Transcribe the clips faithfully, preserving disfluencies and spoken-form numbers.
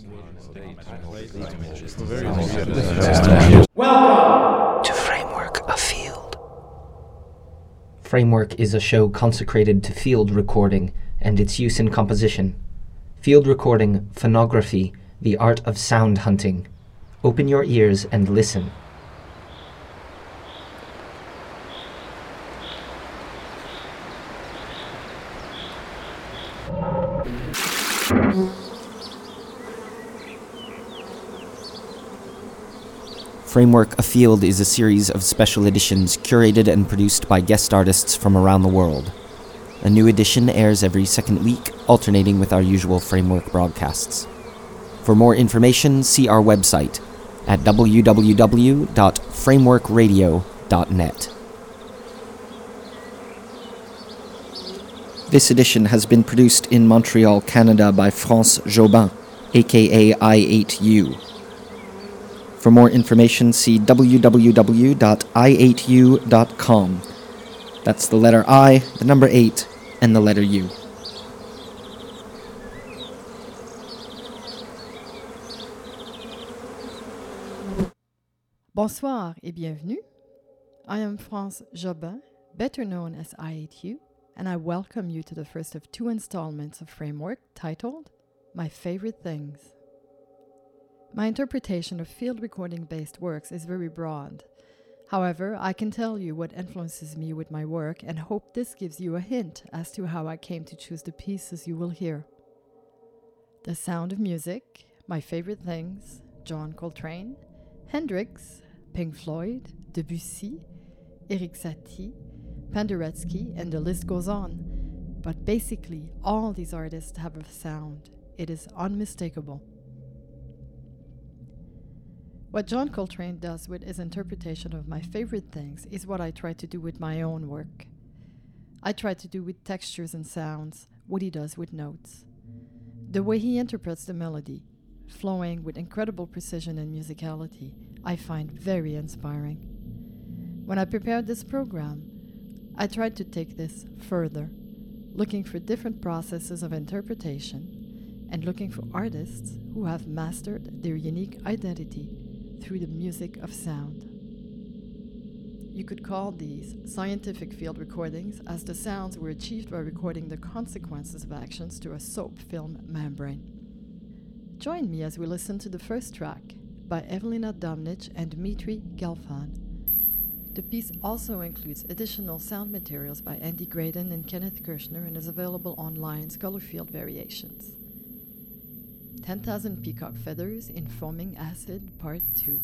Welcome to Framework of Field. Framework is a show consecrated to field recording and its use in composition. Field recording, phonography, the art of sound hunting. Open your ears and listen. Framework Afield is a series of special editions curated and produced by guest artists from around the world. A new edition airs every second week, alternating with our usual Framework broadcasts. For more information, see our website at w w w dot framework radio dot net. This edition has been produced in Montreal, Canada by France Jobin, aka I eight U. For more information, see w w w dot i eight u dot com. That's the letter I, the number eight, and the letter U. Bonsoir et bienvenue. I am France Jobin, better known as I eight U, and I welcome you to the first of two installments of Framework titled My Favorite Things. My interpretation of field recording-based works is very broad. However, I can tell you what influences me with my work and hope this gives you a hint as to how I came to choose the pieces you will hear. The Sound of Music, My Favorite Things, John Coltrane, Hendrix, Pink Floyd, Debussy, Erik Satie, Penderecki, and the list goes on. But basically, all these artists have a sound. It is unmistakable. What John Coltrane does with his interpretation of my favorite things is what I try to do with my own work. I try to do with textures and sounds what he does with notes. The way he interprets the melody, flowing with incredible precision and musicality, I find very inspiring. When I prepared this program, I tried to take this further, looking for different processes of interpretation and looking for artists who have mastered their unique identity through the music of sound. You could call these scientific field recordings, as the sounds were achieved by recording the consequences of actions to a soap film membrane. Join me as we listen to the first track by Evelina Domnich and Dmitry Gelfand. The piece also includes additional sound materials by Andy Graydon and Kenneth Kirshner and is available online as color field variations. ten thousand Peacock Feathers in Foaming Acid, Part two.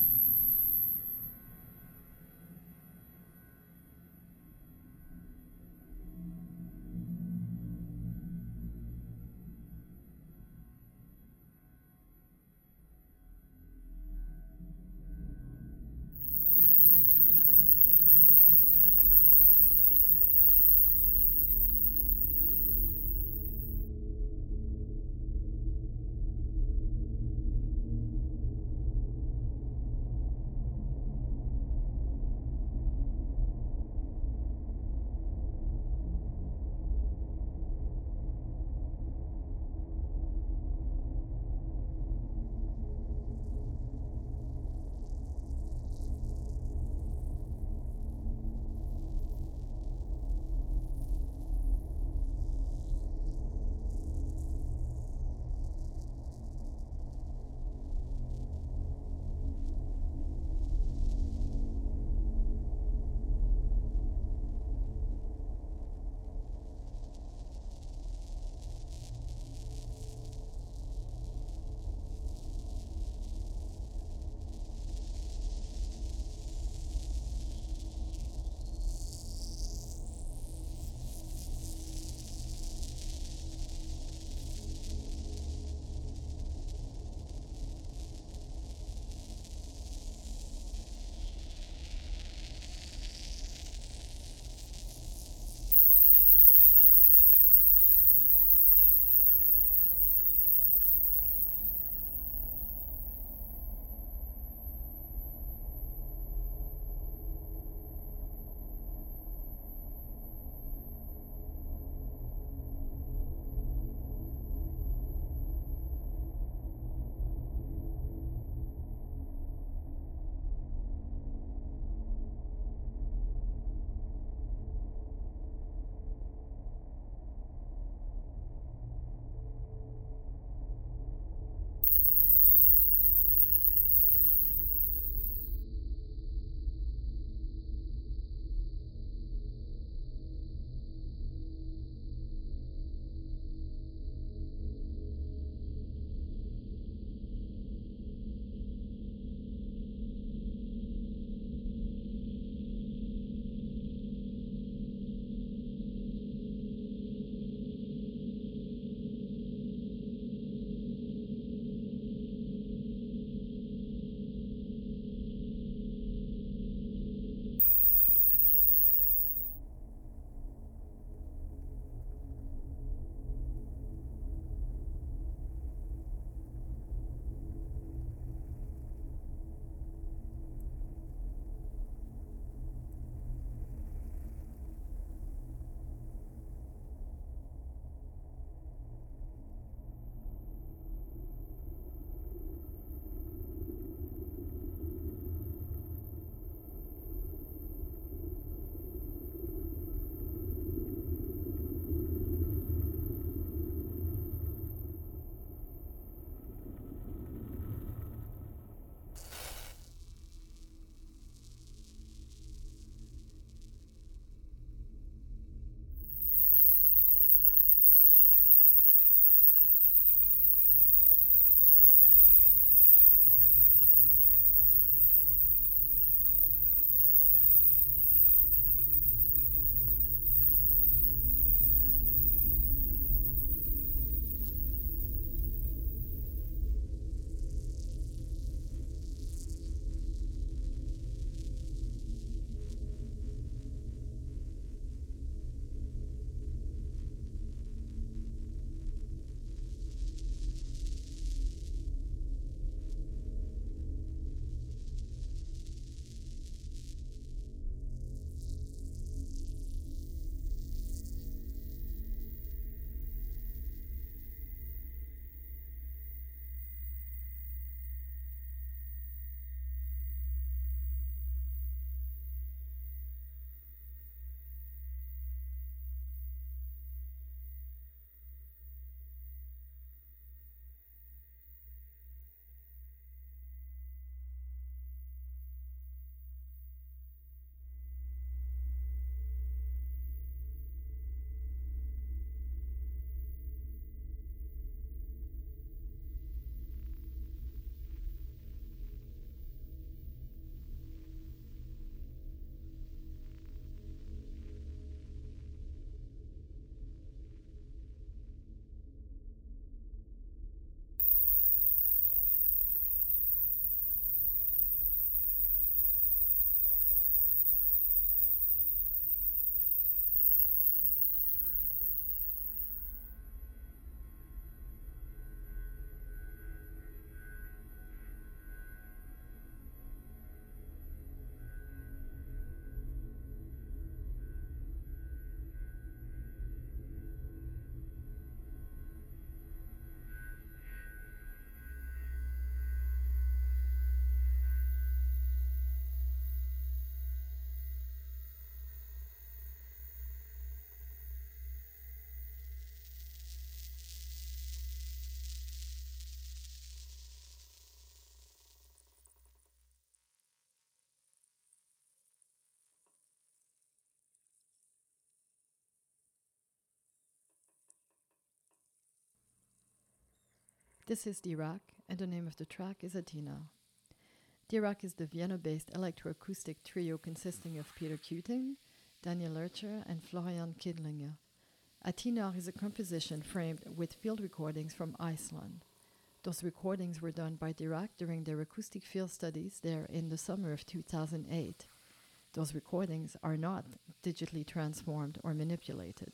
This is Dirac, and the name of the track is Athena. Dirac is the Vienna-based electroacoustic trio consisting of Peter Kuting, Daniel Lurcher, and Florian Kidlinger. Athena is a composition framed with field recordings from Iceland. Those recordings were done by Dirac during their acoustic field studies there in the summer of two thousand eight. Those recordings are not digitally transformed or manipulated.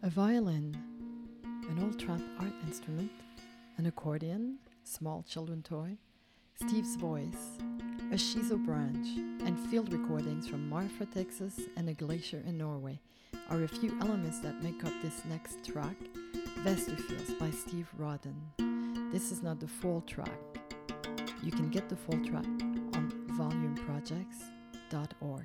a violin, an old trap art instrument, an accordion, small children toy, Steve's voice, a shiso branch, and field recordings from Marfa, Texas, and a glacier in Norway are a few elements that make up this next track, Vesterfjells by Steve Rodden. This is not the full track. You can get the full track on volume projects dot org.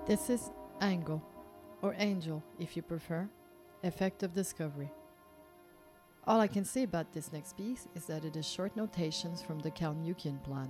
This is Angle, or Angel if you prefer, Effect of Discovery. All I can say about this next piece is that it is short notations from the Kalmukian plan.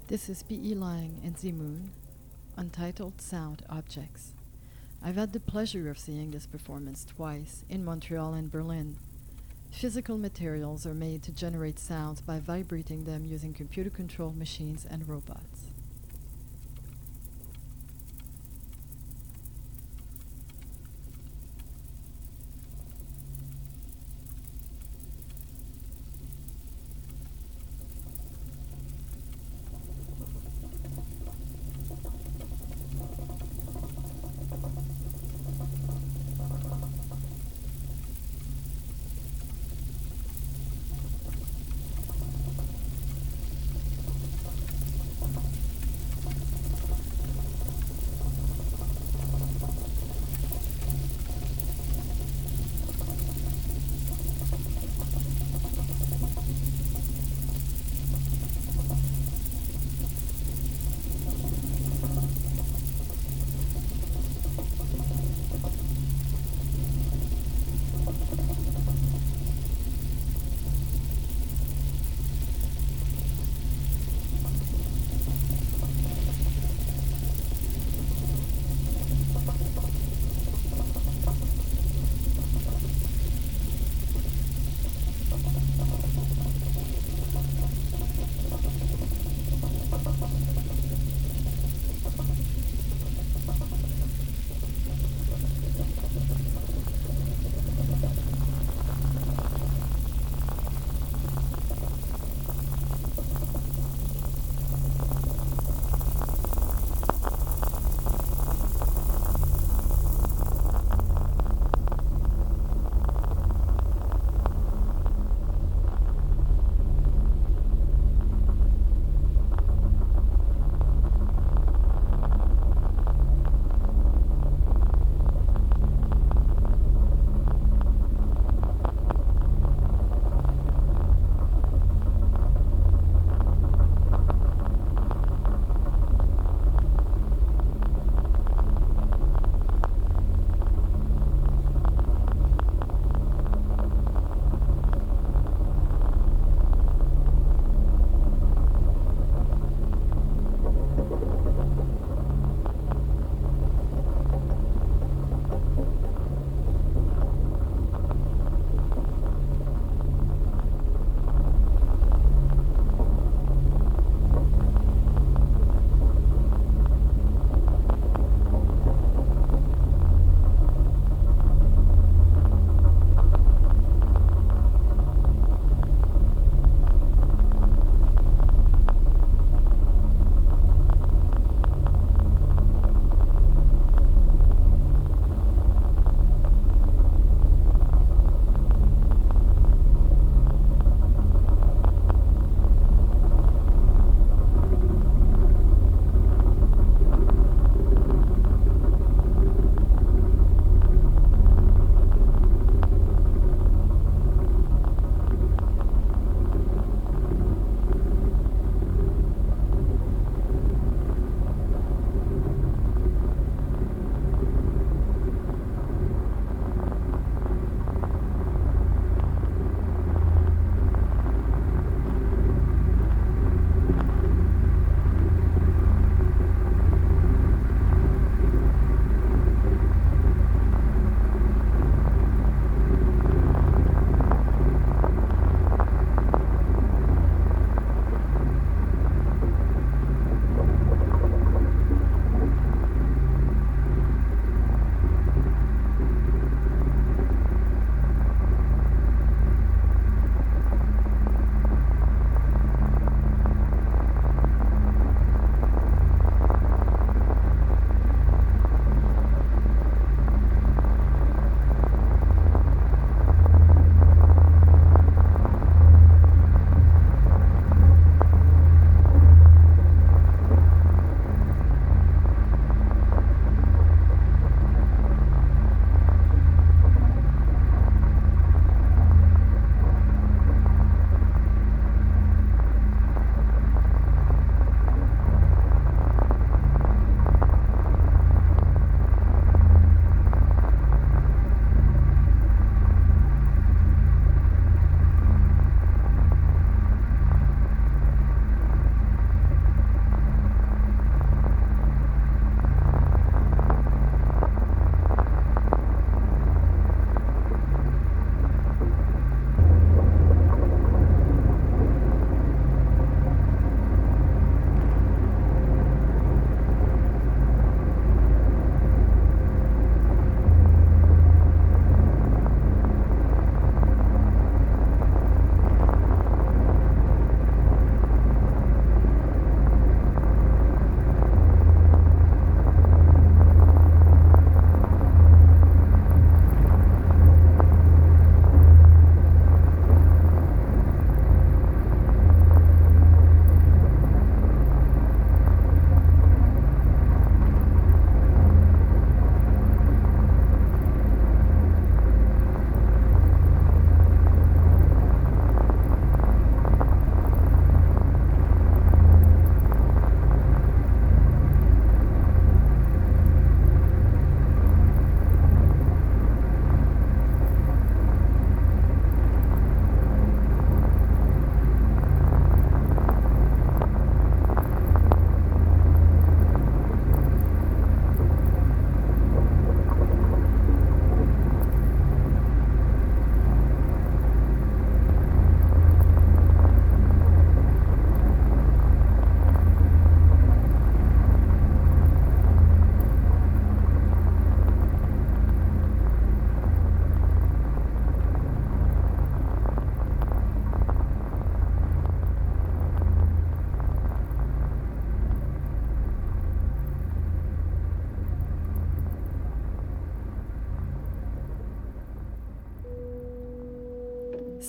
This is P E Lang and Z Moon, Untitled Sound Objects. I've had the pleasure of seeing this performance twice, in Montreal and Berlin. Physical materials are made to generate sounds by vibrating them using computer-controlled machines and robots.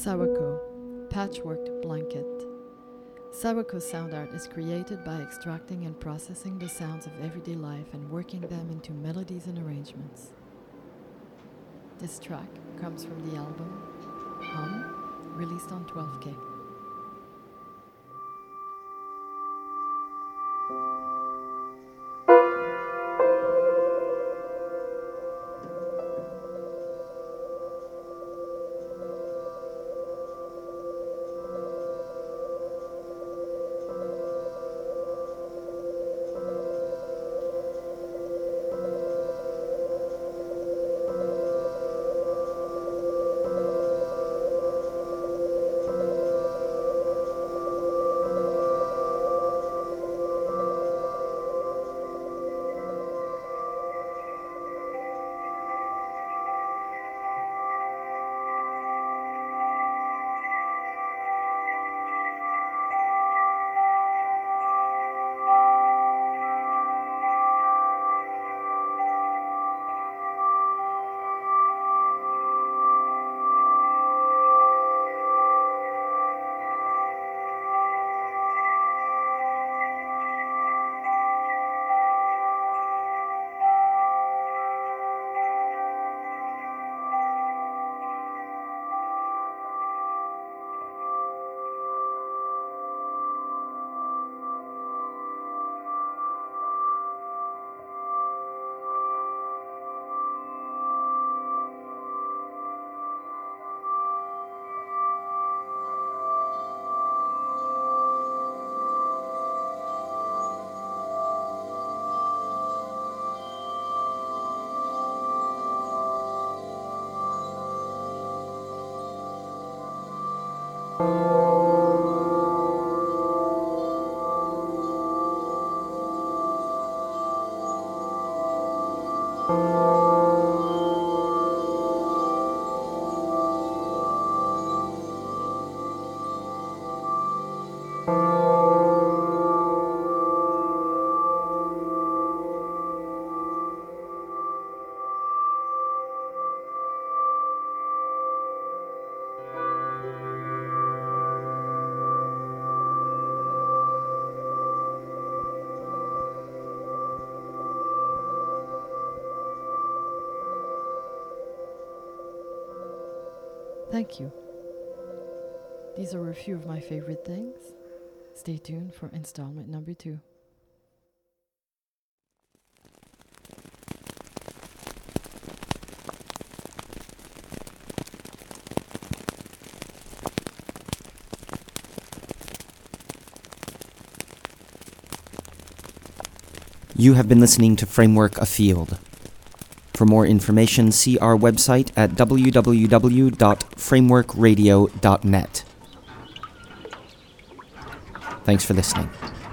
Sawako, Patchworked Blanket. Sawako sound art is created by extracting and processing the sounds of everyday life and working them into melodies and arrangements. This track comes from the album Hum, released on twelve K. Thank you. These are a few of my favorite things. Stay tuned for installment number two. You have been listening to Framework Afield. For more information, see our website at w w w dot framework radio dot net. Thanks for listening.